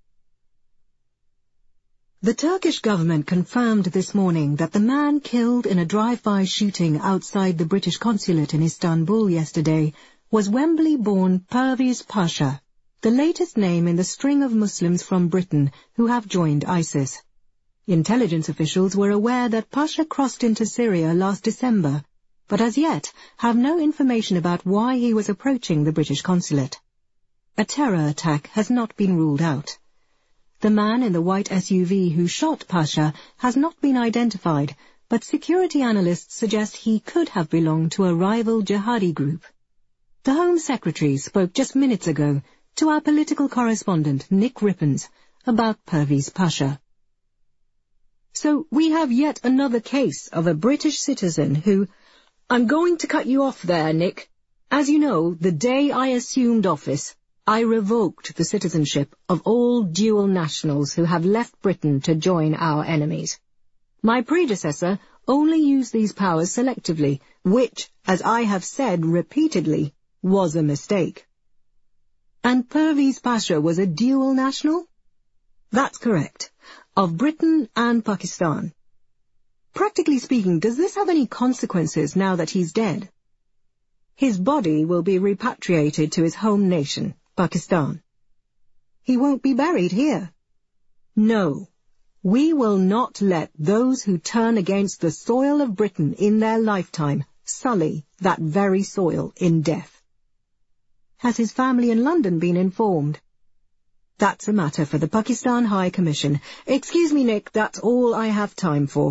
Speaker 1: The Turkish government confirmed this morning that the man killed in a drive-by shooting outside the British consulate in Istanbul yesterday was Wembley-born Pervez Pasha, the latest name in the string of Muslims from Britain who have joined ISIS. Intelligence officials were aware that Pasha crossed into Syria last December, but as yet have no information about why he was approaching the British consulate. A terror attack has not been ruled out. The man in the white S U V who shot Pasha has not been identified, but security analysts suggest he could have belonged to a rival jihadi group. The Home Secretary spoke just minutes ago to our political correspondent, Nick Rippons, about Pervez Pasha. So we have yet another case of a British citizen who... I'm going to cut you off there, Nick. As you know, the day I assumed office, I revoked the citizenship of all dual nationals who have left Britain to join our enemies. My predecessor only used these powers selectively, which, as I have said repeatedly, was a mistake. And Pervez Pasha was a dual national? That's correct, of Britain and Pakistan. Practically speaking, does this have any consequences now that he's dead? His body will be repatriated to his home nation, Pakistan. He won't be buried here. No, we will not let those who turn against the soil of Britain in their lifetime sully that very soil in death. Has his family in London been informed? That's a matter for the Pakistan High Commission. Excuse me, Nick, that's all I have time for.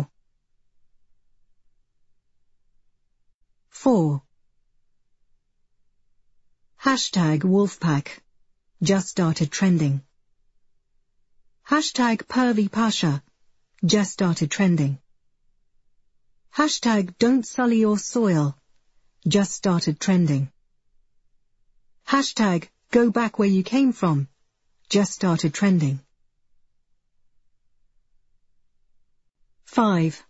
Speaker 1: four. Hashtag Wolfpack. Just started trending. Hashtag Pervez Pasha. Just started trending. Hashtag Don't Sully Your Soil. Just started trending. Hashtag Go Back Where You Came From. Just started trending. five.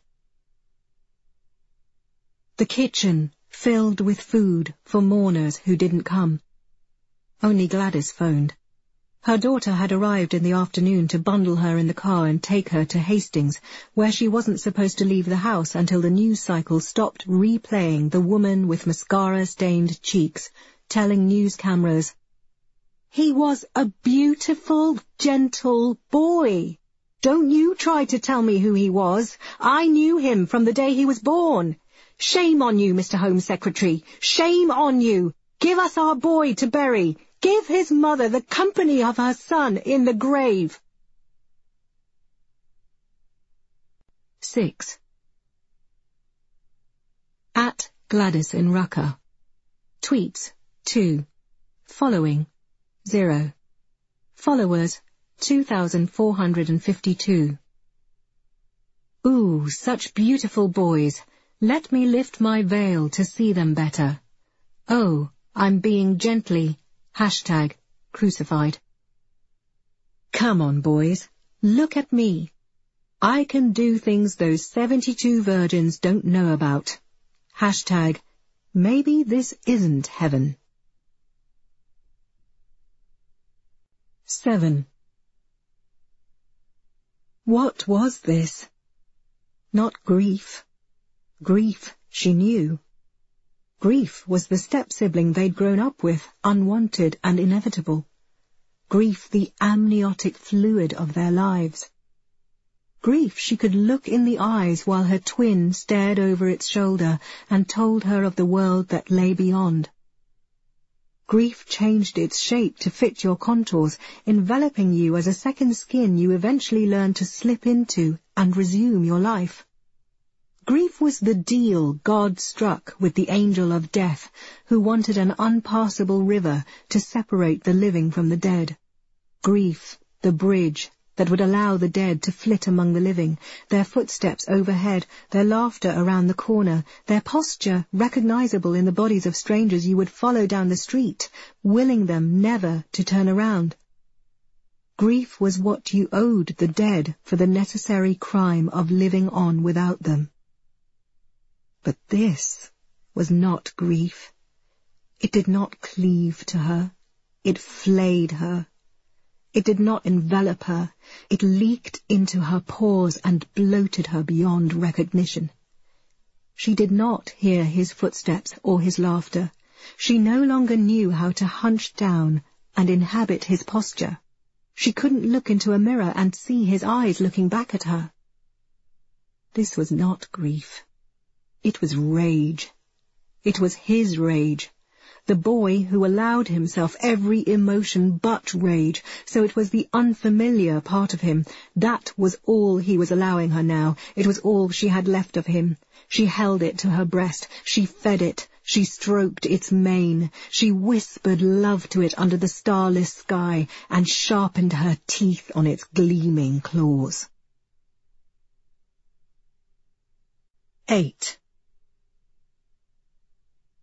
Speaker 1: The kitchen filled with food for mourners who didn't come. Only Gladys phoned. Her daughter had arrived in the afternoon to bundle her in the car and take her to Hastings, where she wasn't supposed to leave the house until the news cycle stopped replaying the woman with mascara-stained cheeks, telling news cameras, "He was a beautiful, gentle boy. Don't you try to tell me who he was. I knew him from the day he was born. Shame on you, Mister Home Secretary. Shame on you. Give us our boy to bury. Give his mother the company of her son in the grave." six. At Gladys in Raqqa. Tweets, two. Following, zero. Followers, two thousand four hundred fifty-two. Ooh, such beautiful boys. Let me lift my veil to see them better. Oh, I'm being gently, hashtag, crucified. Come on, boys, look at me. I can do things those seventy-two virgins don't know about. Hashtag, maybe this isn't heaven. seven. What was this? Not grief. Grief, she knew. Grief was the step-sibling they'd grown up with, unwanted and inevitable. Grief, the amniotic fluid of their lives. Grief she could look in the eyes while her twin stared over its shoulder and told her of the world that lay beyond. Grief changed its shape to fit your contours, enveloping you as a second skin you eventually learn to slip into and resume your life. Grief was the deal God struck with the angel of death, who wanted an unpassable river to separate the living from the dead. Grief, the bridge that would allow the dead to flit among the living, their footsteps overhead, their laughter around the corner, their posture recognizable in the bodies of strangers you would follow down the street, willing them never to turn around. Grief was what you owed the dead for the necessary crime of living on without them. But this was not grief. It did not cleave to her. It flayed her. It did not envelop her. It leaked into her pores and bloated her beyond recognition. She did not hear his footsteps or his laughter. She no longer knew how to hunch down and inhabit his posture. She couldn't look into a mirror and see his eyes looking back at her. This was not grief. It was rage. It was his rage. The boy who allowed himself every emotion but rage, so it was the unfamiliar part of him. That was all he was allowing her now. It was all she had left of him. She held it to her breast. She fed it. She stroked its mane. She whispered love to it under the starless sky and sharpened her teeth on its gleaming claws. eight.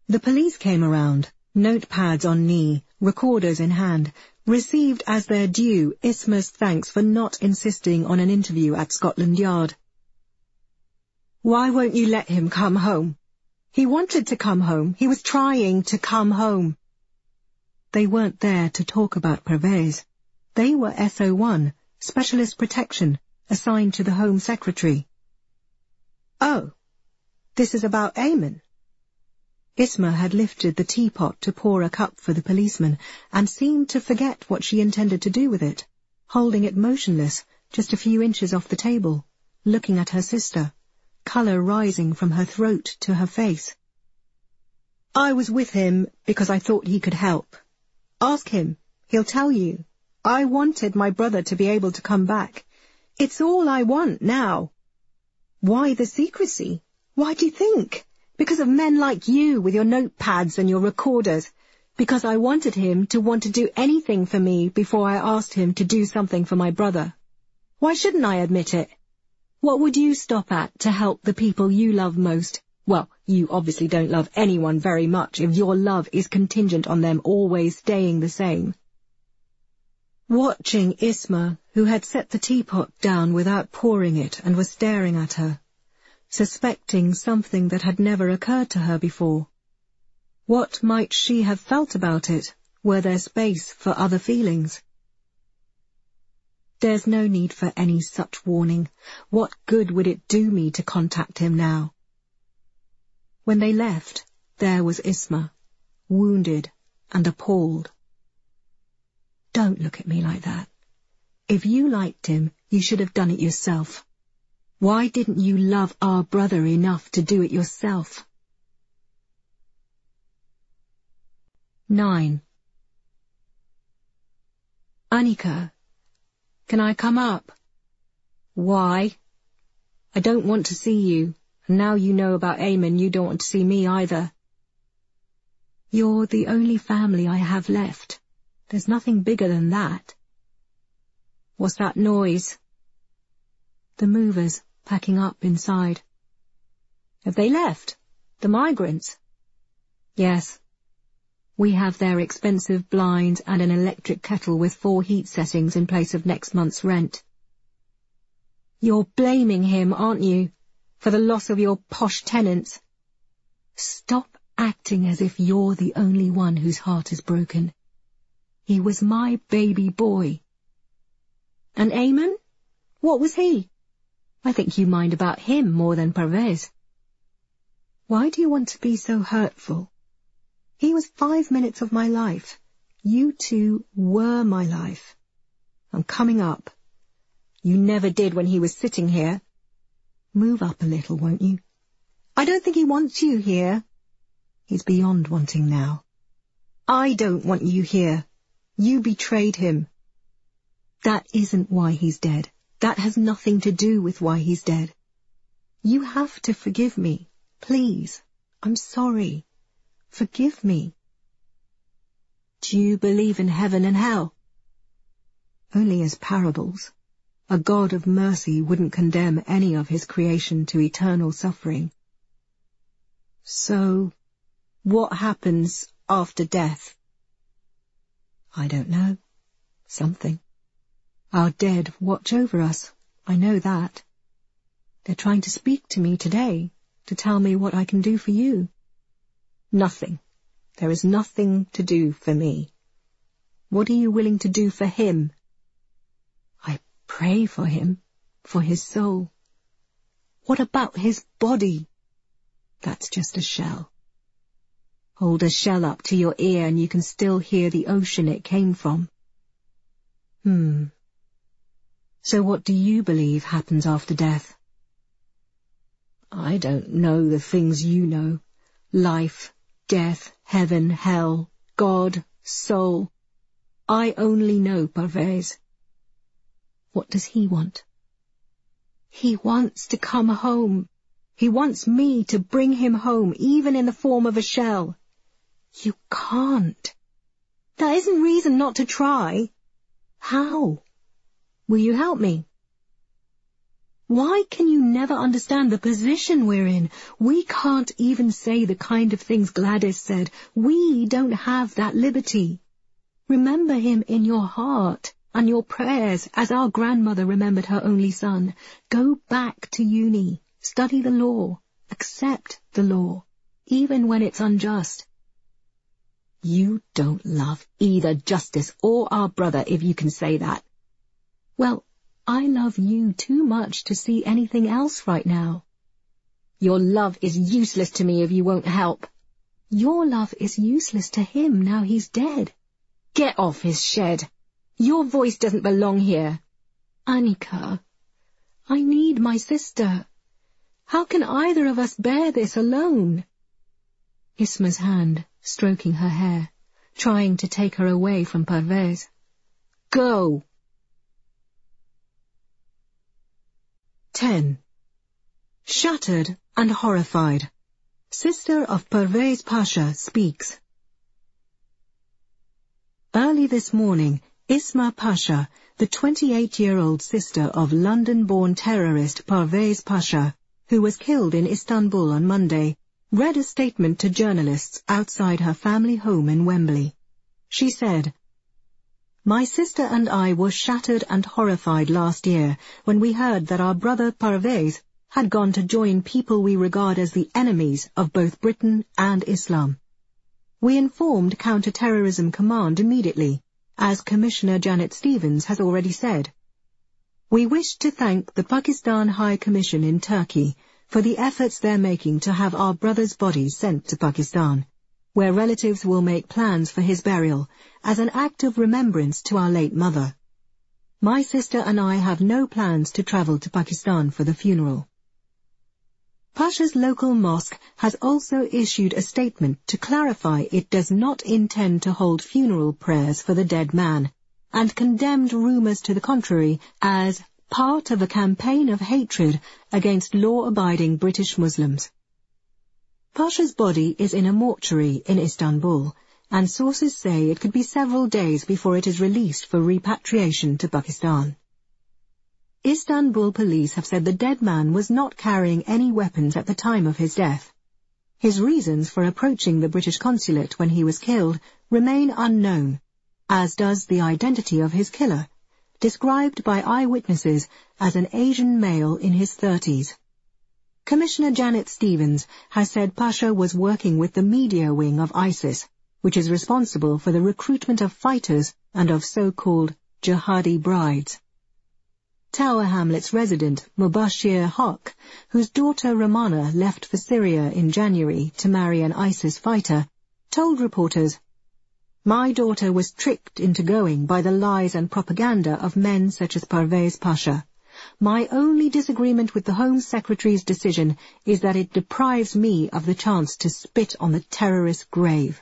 Speaker 1: The police came around, notepads on knee, recorders in hand, received as their due Isma's thanks for not insisting on an interview at Scotland Yard. "Why won't you let him come home? He wanted to come home. He was trying to come home." They weren't there to talk about Pervez. They were S O one, Specialist Protection, assigned to the Home Secretary. "Oh, this is about Ayman." Isma had lifted the teapot to pour a cup for the policeman and seemed to forget what she intended to do with it, holding it motionless just a few inches off the table, looking at her sister, colour rising from her throat to her face. "I was with him because I thought he could help. Ask him, he'll tell you. I wanted my brother to be able to come back. It's all I want now." "Why the secrecy? Why do you think? Because of men like you with your notepads and your recorders. Because I wanted him to want to do anything for me before I asked him to do something for my brother. Why shouldn't I admit it? What would you stop at to help the people you love most? Well, you obviously don't love anyone very much if your love is contingent on them always staying the same." Watching Isma, who had set the teapot down without pouring it and was staring at her, suspecting something that had never occurred to her before. What might she have felt about it, were there space for other feelings? "There's no need for any such warning. What good would it do me to contact him now?" When they left, there was Isma, wounded and appalled. "Don't look at me like that. If you liked him, you should have done it yourself. Why didn't you love our brother enough to do it yourself?" nine. "Annika, can I come up?" "Why?" "I don't want to see you, and now you know about Ayman, you don't want to see me either." "You're the only family I have left. There's nothing bigger than that." "What's that noise?" "The movers packing up inside." "Have they left? The migrants?" "Yes. We have their expensive blinds and an electric kettle with four heat settings in place of next month's rent." "You're blaming him, aren't you, for the loss of your posh tenants?" "Stop acting as if you're the only one whose heart is broken. He was my baby boy." "And Ayman? What was he? I think you mind about him more than Pervez." "Why do you want to be so hurtful? He was five minutes of my life. You two were my life. I'm coming up." "You never did when he was sitting here." "Move up a little, won't you?" "I don't think he wants you here." "He's beyond wanting now." "I don't want you here. You betrayed him." "That isn't why he's dead. That has nothing to do with why he's dead. You have to forgive me, please. I'm sorry. Forgive me." "Do you believe in heaven and hell?" "Only as parables. A God of mercy wouldn't condemn any of his creation to eternal suffering." "So, what happens after death?" "I don't know. Something. Our dead watch over us. I know that. They're trying to speak to me today, to tell me what I can do for you." "Nothing. There is nothing to do for me." "What are you willing to do for him?" "I pray for him, for his soul." "What about his body?" "That's just a shell." "Hold a shell up to your ear and you can still hear the ocean it came from." Hmm. "So what do you believe happens after death?" "I don't know the things you know. Life, death, heaven, hell, God, soul. I only know Pervez." "What does he want?" "He wants to come home. He wants me to bring him home, even in the form of a shell." "You can't." "That isn't reason not to try." "How? Will you help me?" Why can you never understand the position we're in? We can't even say the kind of things Gladys said. We don't have that liberty. Remember him in your heart and your prayers as our grandmother remembered her only son. Go back to uni, study the law, accept the law, even when it's unjust. You don't love either Justice or our brother, if you can say that. Well, I love you too much to see anything else right now. Your love is useless to me if you won't help. Your love is useless to him now he's dead. Get off his shed. Your voice doesn't belong here. Annika, I need my sister. How can either of us bear this alone? Isma's hand stroking her hair, trying to take her away from Pervez. Go! ten. Shattered and horrified. Sister of Pervez Pasha speaks. Early this morning, Isma Pasha, the twenty-eight-year-old sister of London-born terrorist Pervez Pasha, who was killed in Istanbul on Monday, read a statement to journalists outside her family home in Wembley. She said, "My sister and I were shattered and horrified last year when we heard that our brother Pervez had gone to join people we regard as the enemies of both Britain and Islam. We informed Counter-Terrorism Command immediately, as Commissioner Janet Stevens has already said. We wish to thank the Pakistan High Commission in Turkey for the efforts they're making to have our brother's body sent to Pakistan, where relatives will make plans for his burial as an act of remembrance to our late mother. My sister and I have no plans to travel to Pakistan for the funeral." Pasha's local mosque has also issued a statement to clarify it does not intend to hold funeral prayers for the dead man, and condemned rumours to the contrary as part of a campaign of hatred against law-abiding British Muslims. Pasha's body is in a mortuary in Istanbul, and sources say it could be several days before it is released for repatriation to Pakistan. Istanbul police have said the dead man was not carrying any weapons at the time of his death. His reasons for approaching the British consulate when he was killed remain unknown, as does the identity of his killer, described by eyewitnesses as an Asian male in his thirties. Commissioner Janet Stevens has said Pasha was working with the media wing of ISIS, which is responsible for the recruitment of fighters and of so-called jihadi brides. Tower Hamlets resident Mubashir Haq, whose daughter Ramana left for Syria in January to marry an ISIS fighter, told reporters, "My daughter was tricked into going by the lies and propaganda of men such as Pervez Pasha. My only disagreement with the Home Secretary's decision is that it deprives me of the chance to spit on the terrorist's grave."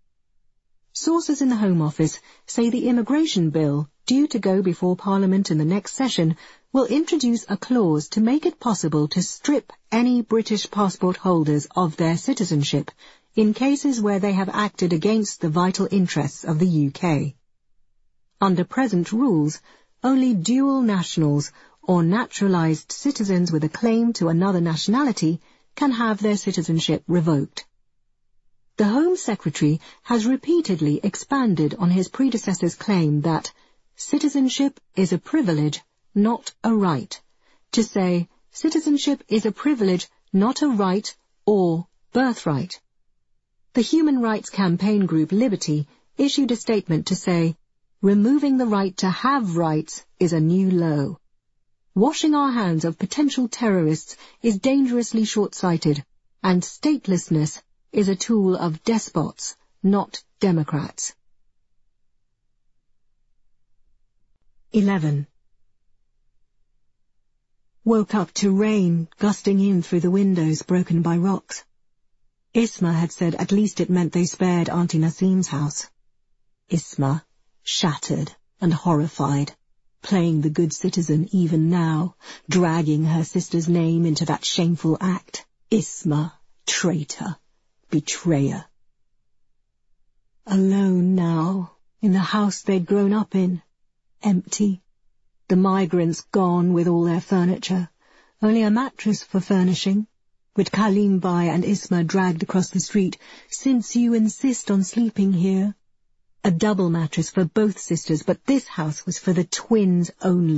Speaker 1: Sources in the Home Office say the immigration bill, due to go before Parliament in the next session, will introduce a clause to make it possible to strip any British passport holders of their citizenship in cases where they have acted against the vital interests of the U K. Under present rules, only dual nationals or naturalised citizens with a claim to another nationality can have their citizenship revoked. The Home Secretary has repeatedly expanded on his predecessor's claim that citizenship is a privilege, not a right, to say citizenship is a privilege, not a right or birthright. The human rights campaign group Liberty issued a statement to say, "Removing the right to have rights is a new low. Washing our hands of potential terrorists is dangerously short-sighted, and statelessness is a tool of despots, not democrats." eleven. Woke up to rain gusting in through the windows broken by rocks. Isma had said at least it meant they spared Auntie Nasim's house. Isma, shattered and horrified, playing the good citizen even now, dragging her sister's name into that shameful act. Isma, traitor, betrayer. Alone now, in the house they'd grown up in, empty, the migrants gone with all their furniture, Only a mattress for furnishing, which Kalim Bai and Isma dragged across the street, since you insist on sleeping here. A double mattress for both sisters, but this house was for the twins only.